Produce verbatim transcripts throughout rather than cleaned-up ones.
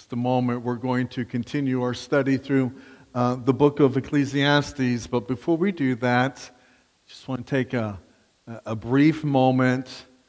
just a moment, we're going to continue our study through uh, the book of Ecclesiastes. But before we do that, I just want to take a, a brief moment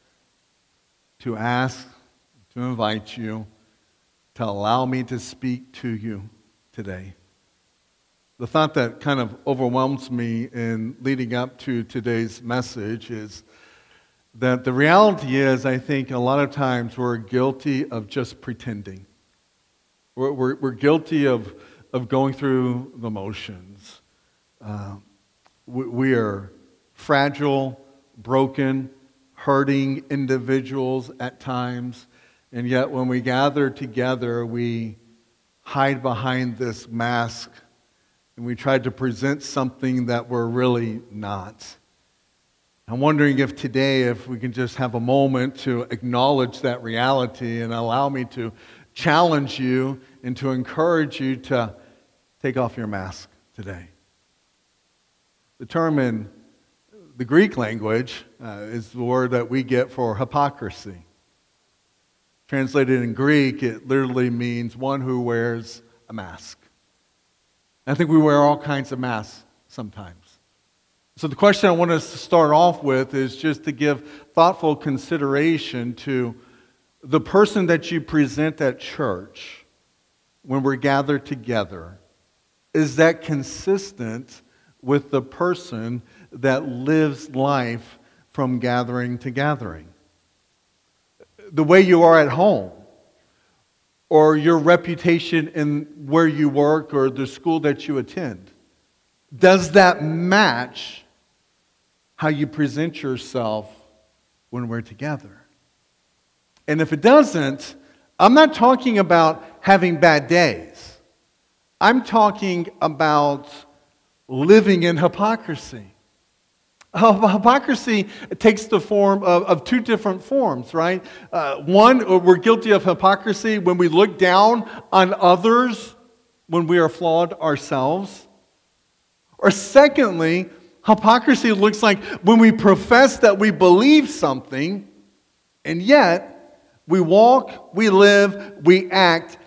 to ask, to invite you to allow me to speak to you today. The thought that kind of overwhelms me in leading up to today's message is that the reality is, I think a lot of times we're guilty of just pretending. We're, we're, we're guilty of, of going through the motions. Uh, we, we are fragile, broken, hurting individuals at times, and yet when we gather together, we hide behind this mask and we try to present something that we're really not. I'm wondering if today, if we can just have a moment to acknowledge that reality and allow me to challenge you and to encourage you to take off your mask today. The term in the Greek language uh, is the word that we get for hypocrisy. Translated in Greek, it literally means one who wears a mask. I think we wear all kinds of masks sometimes. So the question I want us to start off with is just to give thoughtful consideration to the person that you present at church when we're gathered together. Is that consistent with the person that lives life from gathering to gathering? The way you are at home, or your reputation in where you work or the school that you attend, does that match how you present yourself when we're together? And if it doesn't, I'm not talking about having bad days. I'm talking about living in hypocrisy. Hypocrisy takes the form of, of two different forms, right? Uh, one, we're guilty of hypocrisy when we look down on others when we are flawed ourselves. Or secondly, hypocrisy looks like when we profess that we believe something, and yet we walk, we live, we act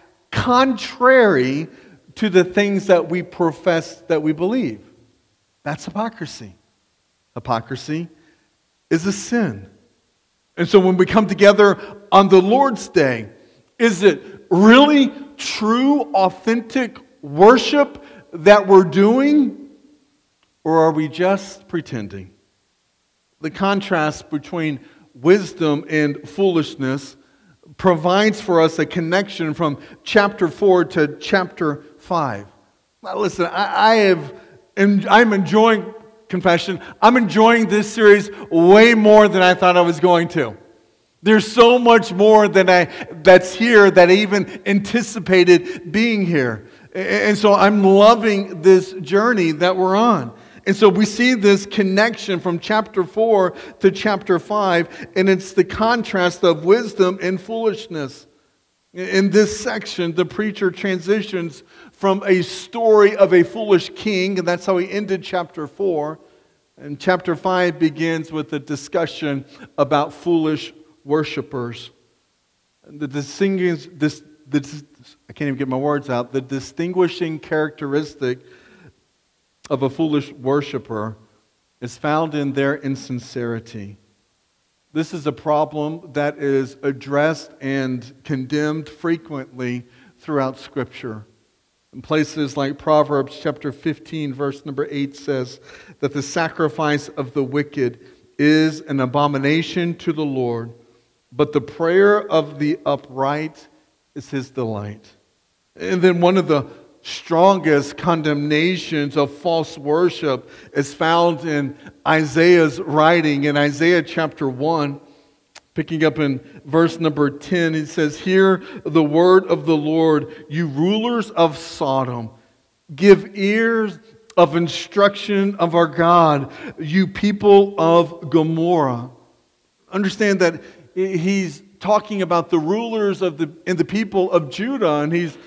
contrary to the things that we profess that we believe. That's hypocrisy. Hypocrisy is a sin. And so when we come together on the Lord's Day, is it really true, authentic worship that we're doing? Or are we just pretending? The contrast between wisdom and foolishness provides for us a connection from chapter four to chapter five. Now listen, I, I have, I'm enjoying, confession, I'm enjoying this series way more than I thought I was going to. There's so much more than I that's here that I even anticipated being here. And so I'm loving this journey that we're on. And so we see this connection from chapter four to chapter five, and it's the contrast of wisdom and foolishness. In this section, the preacher transitions from a story of a foolish king, and that's how he ended chapter four. And chapter five begins with a discussion about foolish worshipers. The distinguish, this, this, I can't even get my words out. The distinguishing characteristic of a foolish worshiper is found in their insincerity. This is a problem that is addressed and condemned frequently throughout Scripture. In places like Proverbs chapter fifteen, verse number eight says that the sacrifice of the wicked is an abomination to the Lord, but the prayer of the upright is His delight. And then one of the strongest condemnations of false worship is found in Isaiah's writing in Isaiah chapter one. Picking up in verse number ten, it says, "Hear the word of the Lord, you rulers of Sodom. Give ears of instruction of our God, you people of Gomorrah." Understand that he's talking about the rulers of the and the people of Judah, and he's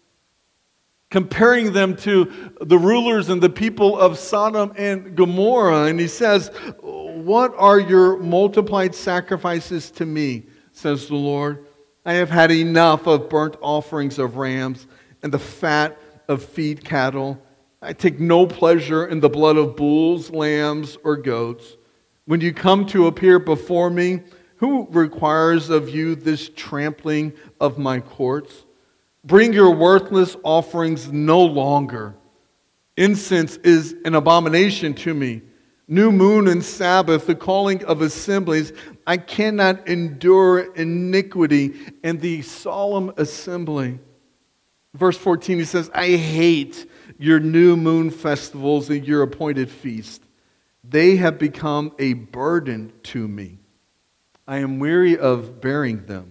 comparing them to the rulers and the people of Sodom and Gomorrah. And he says, "What are your multiplied sacrifices to me, says the Lord? I have had enough of burnt offerings of rams and the fat of feed cattle. I take no pleasure in the blood of bulls, lambs, or goats. When you come to appear before me, who requires of you this trampling of my courts? Bring your worthless offerings no longer. Incense is an abomination to me. New moon and Sabbath, the calling of assemblies. I cannot endure iniquity and the solemn assembly. Verse fourteen, he says, I hate your new moon festivals and your appointed feast. They have become a burden to me. I am weary of bearing them.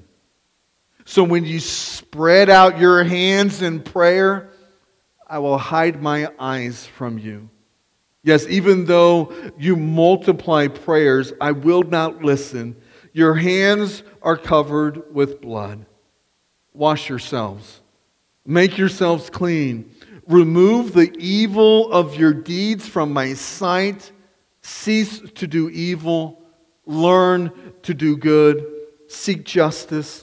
So when you spread out your hands in prayer, I will hide my eyes from you. Yes, even though you multiply prayers, I will not listen. Your hands are covered with blood. Wash yourselves. Make yourselves clean. Remove the evil of your deeds from my sight. Cease to do evil. Learn to do good. Seek justice.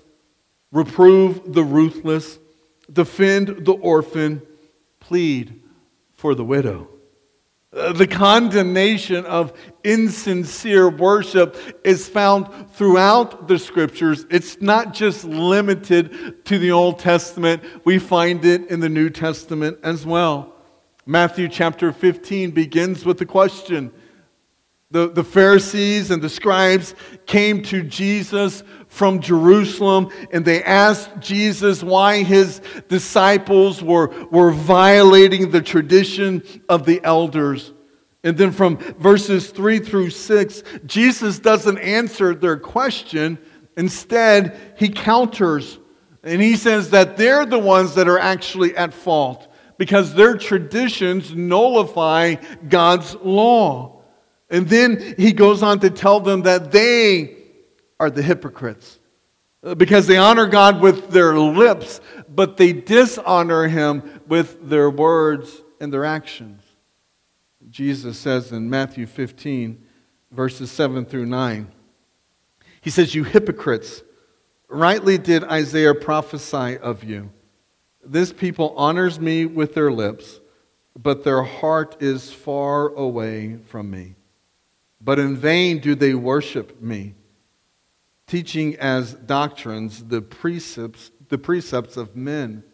Reprove the ruthless. Defend the orphan. Plead for the widow. The condemnation of insincere worship is found throughout the Scriptures. It's not just limited to the Old Testament. We find it in the New Testament as well. Matthew chapter fifteen begins with the question. The, the Pharisees and the scribes came to Jesus from Jerusalem, and they asked Jesus why his disciples were, were violating the tradition of the elders. And then from verses three through six, Jesus doesn't answer their question. Instead, he counters. And he says that they're the ones that are actually at fault because their traditions nullify God's law. And then he goes on to tell them that they are the hypocrites because they honor God with their lips, but they dishonor Him with their words and their actions. Jesus says in Matthew fifteen, verses seven through nine, he says, you hypocrites, rightly did Isaiah prophesy of you. This people honors me with their lips, but their heart is far away from me. But in vain do they worship me, teaching as doctrines the precepts, the precepts of men.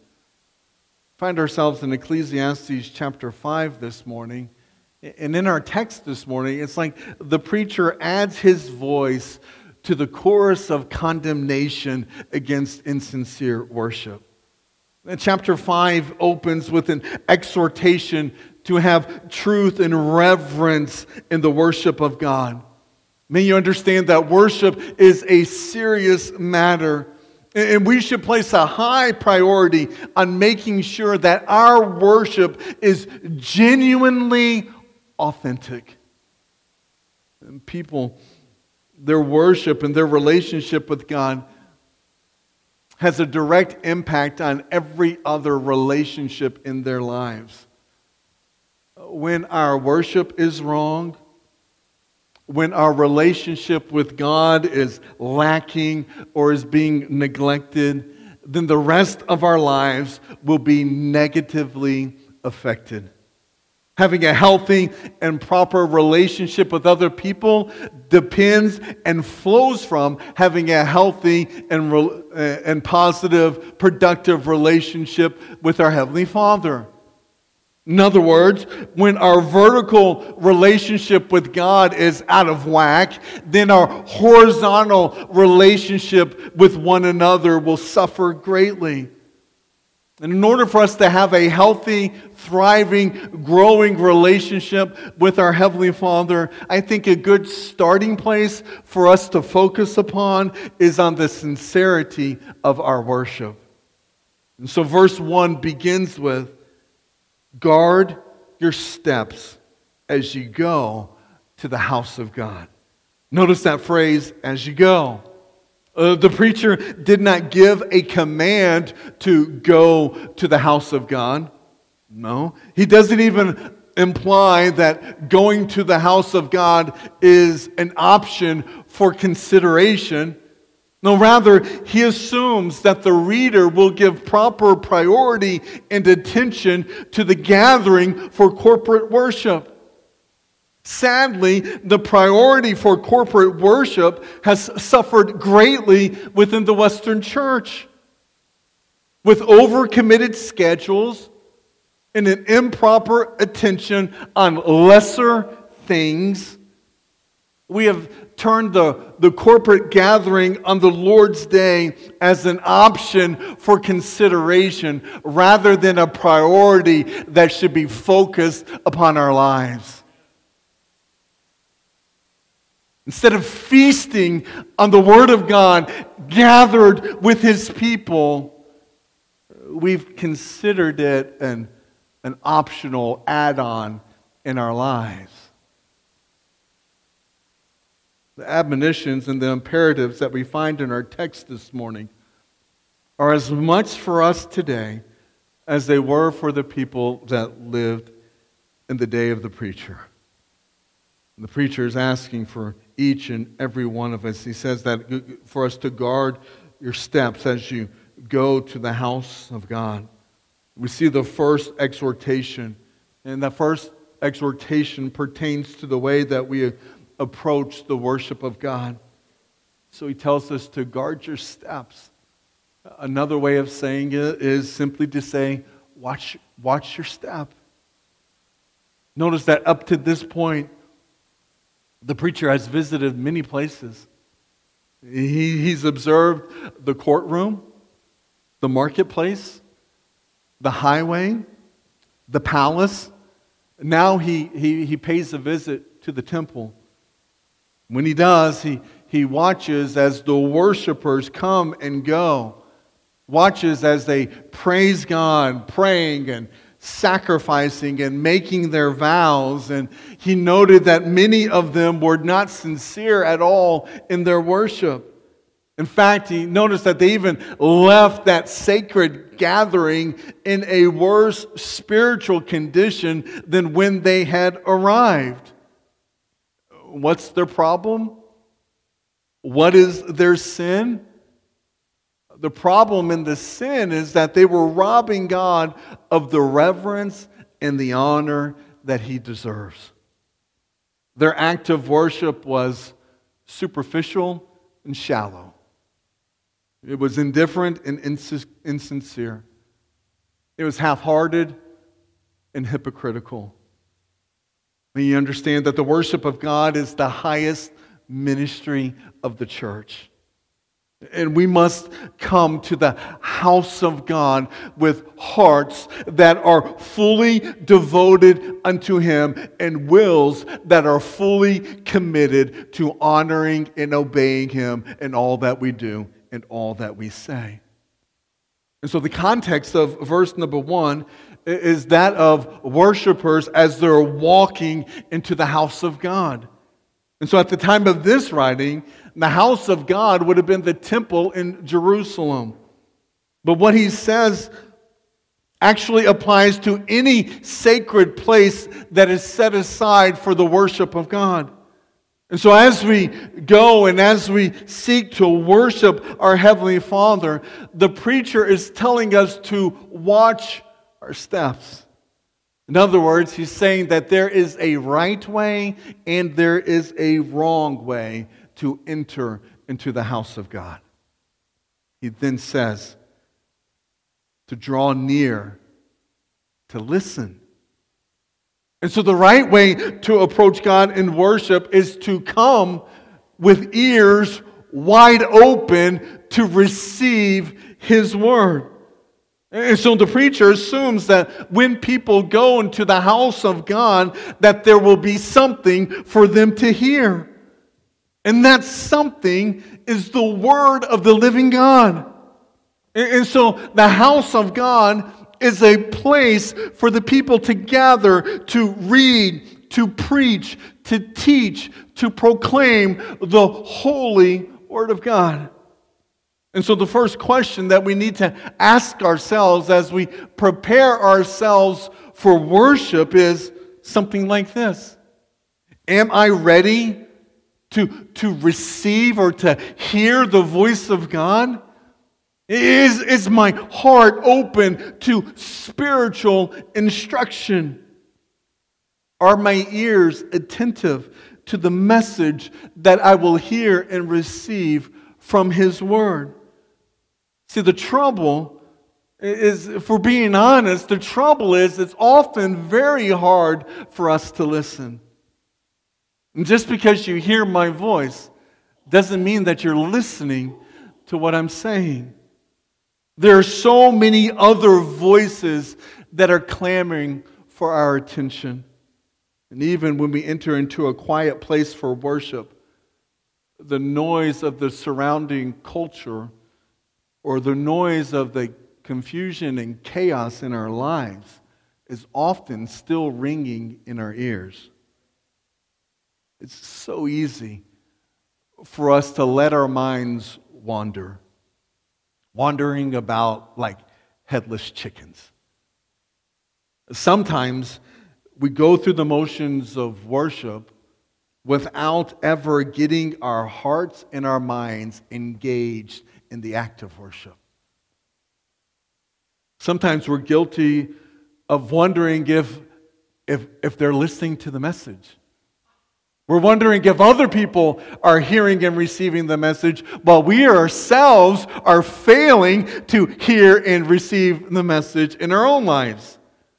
Find ourselves in Ecclesiastes chapter five this morning. And in our text this morning, it's like the preacher adds his voice to the chorus of condemnation against insincere worship. And chapter five opens with an exhortation to have truth and reverence in the worship of God. May you understand that worship is a serious matter, and we should place a high priority on making sure that our worship is genuinely authentic. And people, their worship and their relationship with God has a direct impact on every other relationship in their lives. When our worship is wrong, when our relationship with God is lacking or is being neglected, then the rest of our lives will be negatively affected. Having a healthy and proper relationship with other people depends and flows from having a healthy and, and positive, productive relationship with our Heavenly Father. In other words, when our vertical relationship with God is out of whack, then our horizontal relationship with one another will suffer greatly. And in order for us to have a healthy, thriving, growing relationship with our Heavenly Father, I think a good starting place for us to focus upon is on the sincerity of our worship. And so verse one begins with, guard your steps as you go to the house of God. Notice that phrase, as you go. Uh, the preacher did not give a command to go to the house of God. No. He doesn't even imply that going to the house of God is an option for consideration. No, rather, he assumes that the reader will give proper priority and attention to the gathering for corporate worship. Sadly, the priority for corporate worship has suffered greatly within the Western church. With overcommitted schedules and an improper attention on lesser things, we have turned the, the corporate gathering on the Lord's Day as an option for consideration rather than a priority that should be focused upon our lives. Instead of feasting on the Word of God gathered with His people, we've considered it an, an optional add-on in our lives. The admonitions and the imperatives that we find in our text this morning are as much for us today as they were for the people that lived in the day of the preacher. The preacher is asking for each and every one of us. He says that for us to guard your steps as you go to the house of God. We see the first exhortation, and that first exhortation pertains to the way that we approach the worship of God. So he tells us to guard your steps. Another way of saying it is simply to say, watch, watch your step. Notice that up to this point, the preacher has visited many places. He, he's observed the courtroom, the marketplace, the highway, the palace. Now he, he, he pays a visit to the temple. When he does, he, he watches as the worshipers come and go. Watches as they praise God, praying and sacrificing and making their vows. And he noted that many of them were not sincere at all in their worship. In fact, he noticed that they even left that sacred gathering in a worse spiritual condition than when they had arrived. What's their problem? What is their sin? The problem in the sin is that they were robbing God of the reverence and the honor that He deserves. Their act of worship was superficial and shallow. It was indifferent and ins- insincere. It was half-hearted and hypocritical. And you understand that the worship of God is the highest ministry of the church. And we must come to the house of God with hearts that are fully devoted unto Him and wills that are fully committed to honoring and obeying Him in all that we do and all that we say. And so the context of verse number one is that of worshipers as they're walking into the house of God. And so at the time of this writing, the house of God would have been the temple in Jerusalem. But what he says actually applies to any sacred place that is set aside for the worship of God. And so as we go and as we seek to worship our Heavenly Father, the preacher is telling us to watch our steps. In other words, he's saying that there is a right way and there is a wrong way to enter into the house of God. He then says to draw near, to listen. And so the right way to approach God in worship is to come with ears wide open to receive His word. And so the preacher assumes that when people go into the house of God, that there will be something for them to hear. And that something is the word of the living God. And so the house of God is a place for the people to gather, to read, to preach, to teach, to proclaim the holy word of God. And so the first question that we need to ask ourselves as we prepare ourselves for worship is something like this. Am I ready to, to receive or to hear the voice of God? Is, is my heart open to spiritual instruction? Are my ears attentive to the message that I will hear and receive from His Word? See, the trouble is, if we're being honest, the trouble is it's often very hard for us to listen. And just because you hear my voice doesn't mean that you're listening to what I'm saying. There are so many other voices that are clamoring for our attention. And even when we enter into a quiet place for worship, the noise of the surrounding culture or the noise of the confusion and chaos in our lives is often still ringing in our ears. It's so easy for us to let our minds wander. Wandering about like headless chickens. Sometimes we go through the motions of worship without ever getting our hearts and our minds engaged in the act of worship. Sometimes we're guilty of wondering if, if, if they're listening to the message. We're wondering if other people are hearing and receiving the message while we ourselves are failing to hear and receive the message in our own lives.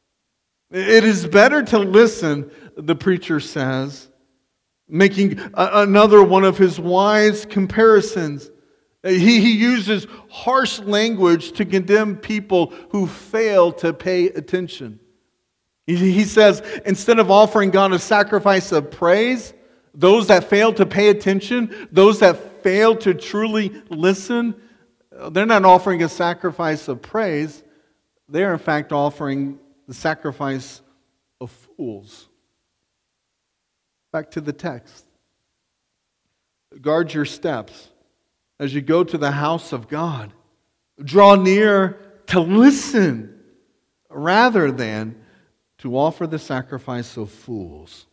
It is better to listen, the preacher says, making a- another one of his wise comparisons. He, he uses harsh language to condemn people who fail to pay attention. He, he says, instead of offering God a sacrifice of praise, those that fail to pay attention, those that fail to truly listen, they're not offering a sacrifice of praise. They're in fact offering the sacrifice of fools. Back to the text. Guard your steps as you go to the house of God. Draw near to listen rather than to offer the sacrifice of fools.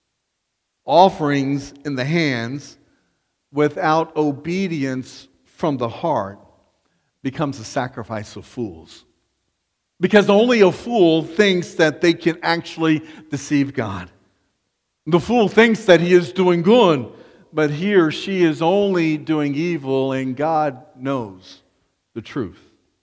Offerings in the hands without obedience from the heart becomes a sacrifice of fools. Because only a fool thinks that they can actually deceive God. The fool thinks that he is doing good, but he or she is only doing evil, and God knows the truth.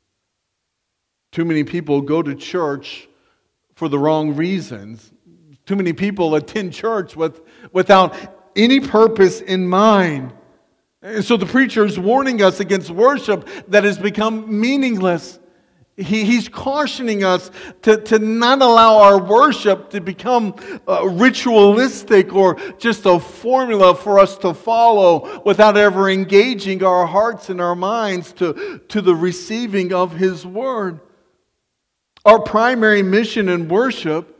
Too many people go to church for the wrong reasons. Too many people attend church with, without any purpose in mind. And so the preacher is warning us against worship that has become meaningless. He, he's cautioning us to, to not allow our worship to become uh, ritualistic or just a formula for us to follow without ever engaging our hearts and our minds to, to the receiving of His Word. Our primary mission in worship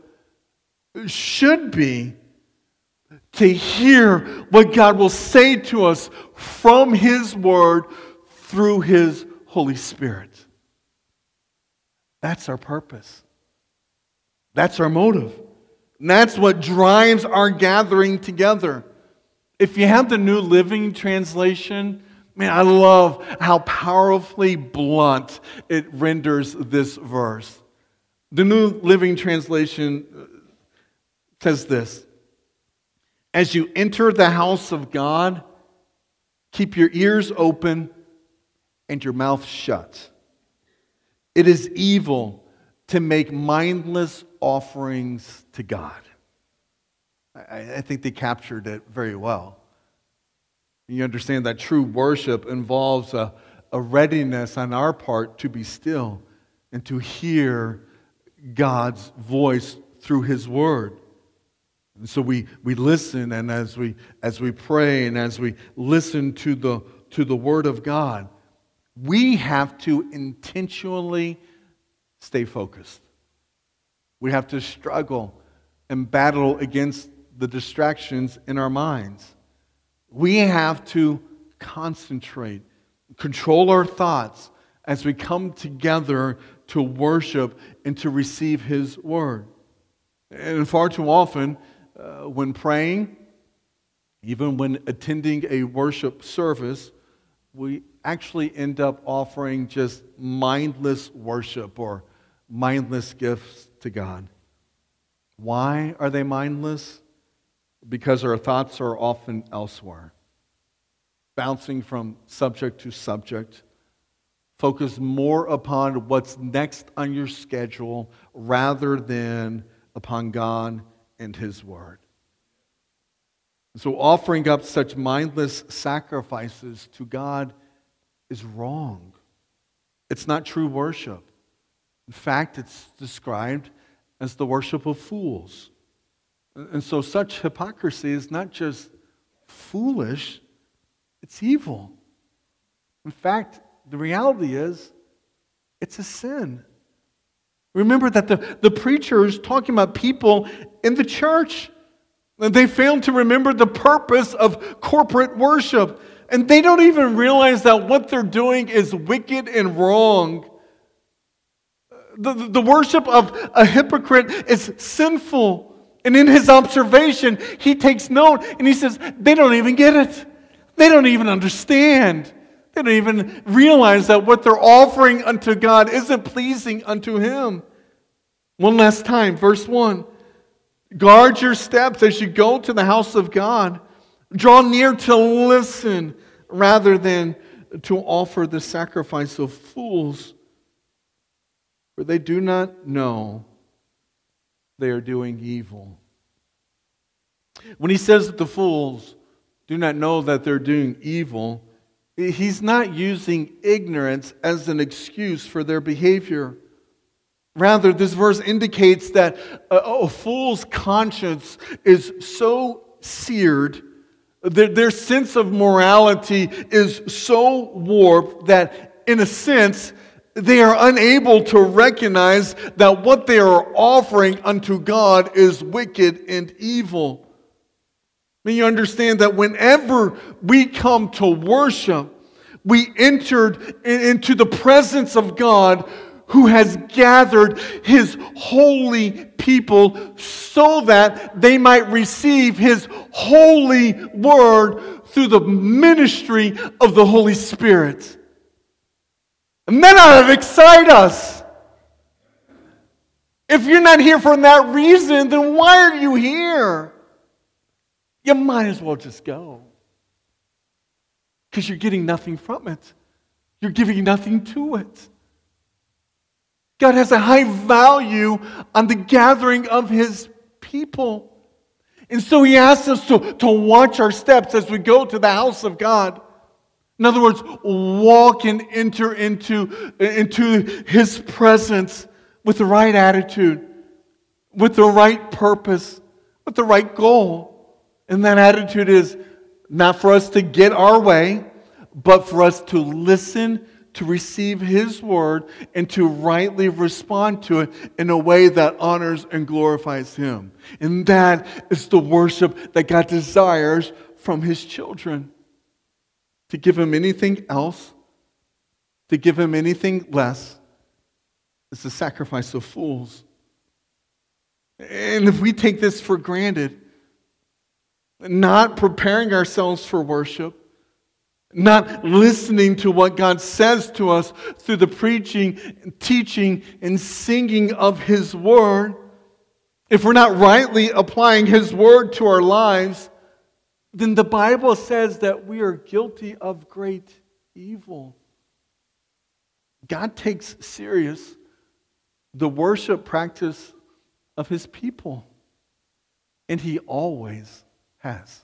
should be to hear what God will say to us from His Word through His Holy Spirit. That's our purpose. That's our motive. And that's what drives our gathering together. If you have the New Living Translation, man, I love how powerfully blunt it renders this verse. The New Living Translation says this: as you enter the house of God, keep your ears open and your mouth shut. It is evil to make mindless offerings to God. I, I think they captured it very well. You understand that true worship involves a, a readiness on our part to be still and to hear God's voice through His Word. And so we, we listen, and as we as we pray and as we listen to the to the Word of God, we have to intentionally stay focused. We have to struggle and battle against the distractions in our minds. We have to concentrate, control our thoughts as we come together to worship and to receive His Word. And far too often, uh, when praying, Even when attending a worship service, we actually end up offering just mindless worship or mindless gifts to God. Why are they mindless? Because our thoughts are often elsewhere, bouncing from subject to subject, focused more upon what's next on your schedule rather than upon God and His Word. So offering up such mindless sacrifices to God is wrong. It's not true worship. In fact, it's described as the worship of fools. And so such hypocrisy is not just foolish, it's evil. In fact, the reality is, it's a sin. Remember that the, the preacher is talking about people in the church. They fail to remember the purpose of corporate worship. And they don't even realize that what they're doing is wicked and wrong. The, the worship of a hypocrite is sinful. And in his observation, he takes note and he says, they don't even get it. They don't even understand. They don't even realize that what they're offering unto God isn't pleasing unto Him. One last time, verse one. Guard your steps as you go to the house of God. Draw near to listen rather than to offer the sacrifice of fools. For they do not know they are doing evil. When he says that the fools do not know that they're doing evil, he's not using ignorance as an excuse for their behavior. Rather, this verse indicates that a, a fool's conscience is so seared, their, their sense of morality is so warped that, in a sense, they are unable to recognize that what they are offering unto God is wicked and evil. I mean, you understand that whenever we come to worship, we entered into the presence of God who has gathered His holy people so that they might receive His holy word through the ministry of the Holy Spirit. And that ought to excite us. If you're not here for that reason, then why are you here? You might as well just go. Because you're getting nothing from it. You're giving nothing to it. God has a high value on the gathering of His people. And so He asks us to, to watch our steps as we go to the house of God. In other words, walk and enter into, into His presence with the right attitude, with the right purpose, with the right goal. And that attitude is not for us to get our way, but for us to listen, to receive His word, and to rightly respond to it in a way that honors and glorifies Him. And that is the worship that God desires from His children. To give Him anything else, to give Him anything less, is the sacrifice of fools. And if we take this for granted, not preparing ourselves for worship, not listening to what God says to us through the preaching, teaching, and singing of His word, if we're not rightly applying His word to our lives, then the Bible says that we are guilty of great evil. God takes serious the worship practice of His people, and He always has.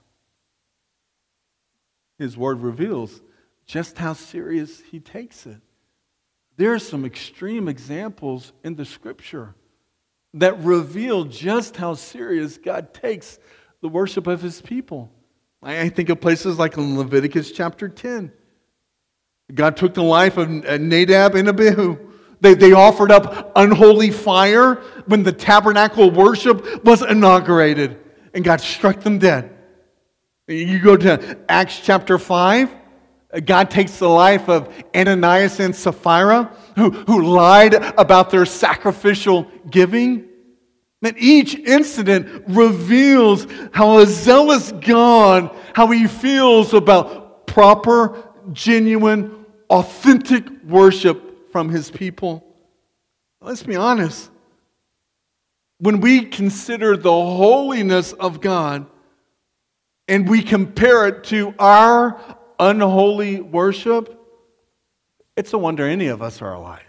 His word reveals just how serious He takes it. There are some extreme examples in the Scripture that reveal just how serious God takes the worship of His people. I think of places like in Leviticus chapter ten. God took the life of Nadab and Abihu. They, they offered up unholy fire when the tabernacle worship was inaugurated, and God struck them dead. You go to Acts chapter five, God takes the life of Ananias and Sapphira, who, who lied about their sacrificial giving. That each incident reveals how a zealous God, how He feels about proper, genuine, authentic worship from His people. Let's be honest. When we consider the holiness of God and we compare it to our unholy worship, it's a wonder any of us are alive.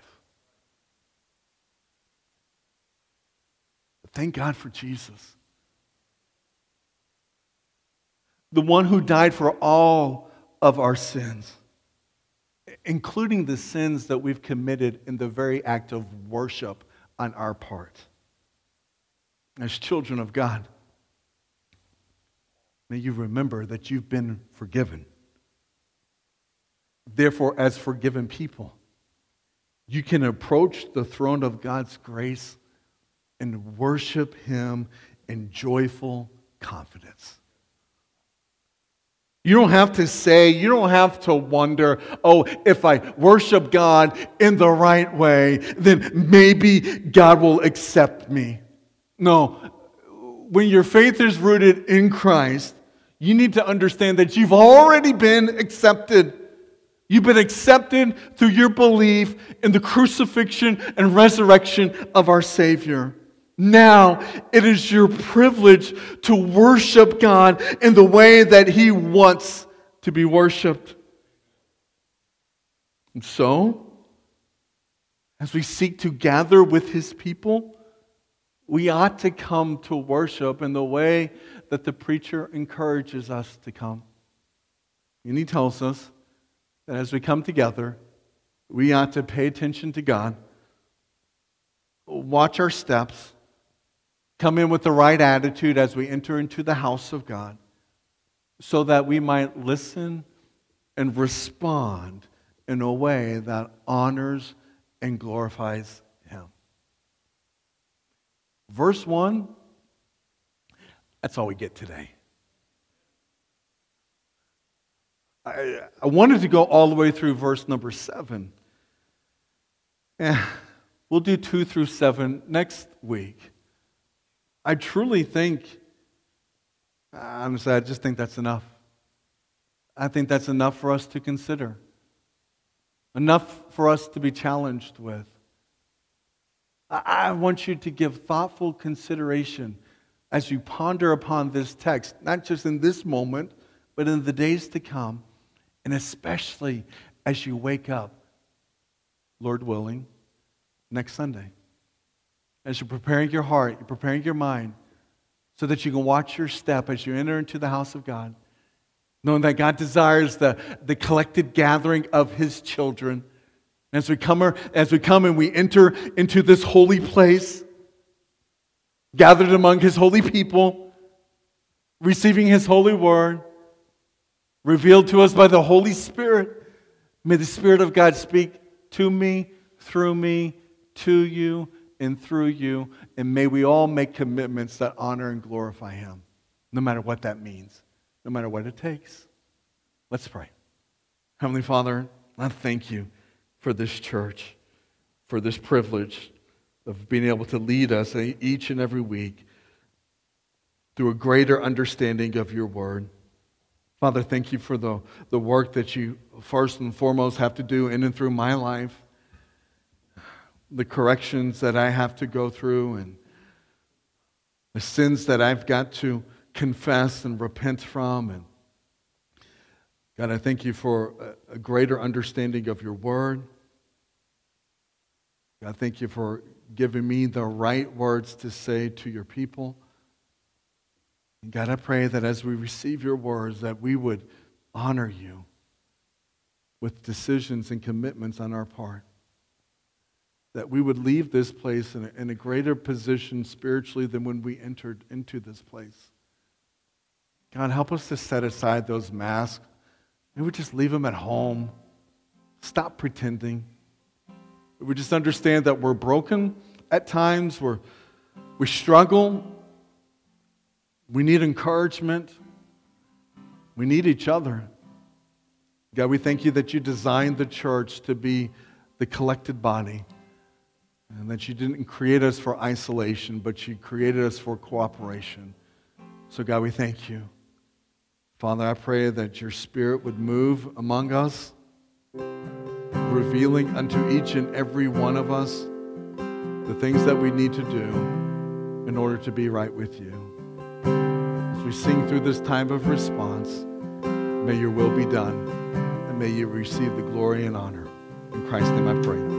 But thank God for Jesus, the one who died for all of our sins, including the sins that we've committed in the very act of worship on our part. As children of God, may you remember that you've been forgiven. Therefore, as forgiven people, you can approach the throne of God's grace and worship Him in joyful confidence. You don't have to say, you don't have to wonder, oh, if I worship God in the right way, then maybe God will accept me. No, when your faith is rooted in Christ, you need to understand that you've already been accepted. You've been accepted through your belief in the crucifixion and resurrection of our Savior. Now, it is your privilege to worship God in the way that He wants to be worshiped. And so, as we seek to gather with His people, we ought to come to worship in the way that the preacher encourages us to come. And he tells us that as we come together, we ought to pay attention to God, watch our steps, come in with the right attitude as we enter into the house of God, so that we might listen and respond in a way that honors and glorifies Him. Verse one, that's all we get today. I, I wanted to go all the way through verse number seven. Eh, we'll do two through seven next week. I truly think, honestly, I just think that's enough. I think that's enough for us to consider. Enough for us to be challenged with. I want you to give thoughtful consideration as you ponder upon this text, not just in this moment, but in the days to come, and especially as you wake up, Lord willing, next Sunday. As you're preparing your heart, you're preparing your mind, so that you can watch your step as you enter into the house of God, knowing that God desires the, the collected gathering of His children. As we come, as we come and we enter into this holy place, gathered among His holy people, receiving His holy word, revealed to us by the Holy Spirit. May the Spirit of God speak to me, through me, to you, and through you. And may we all make commitments that honor and glorify Him, no matter what that means, no matter what it takes. Let's pray. Heavenly Father, I thank You for this church, for this privilege of being able to lead us each and every week through a greater understanding of Your word. Father, thank You for the, the work that You first and foremost have to do in and through my life, the corrections that I have to go through, and the sins that I've got to confess and repent from. And God, I thank You for a greater understanding of Your word. God, thank You for giving me the right words to say to Your people. And God, I pray that as we receive Your words, that we would honor You with decisions and commitments on our part. That we would leave this place in a, in a greater position spiritually than when we entered into this place. God, help us to set aside those masks. Maybe we just leave them at home. Stop pretending. We just understand that we're broken at times. We're, we struggle. We need encouragement. We need each other. God, we thank You that You designed the church to be the collected body. And that you didn't create us for isolation, but you created us for cooperation. So God, we thank you. Father, I pray that your Spirit would move among us, revealing unto each and every one of us the things that we need to do in order to be right with you. As we sing through this time of response, may your will be done, and may you receive the glory and honor. In Christ's name I pray.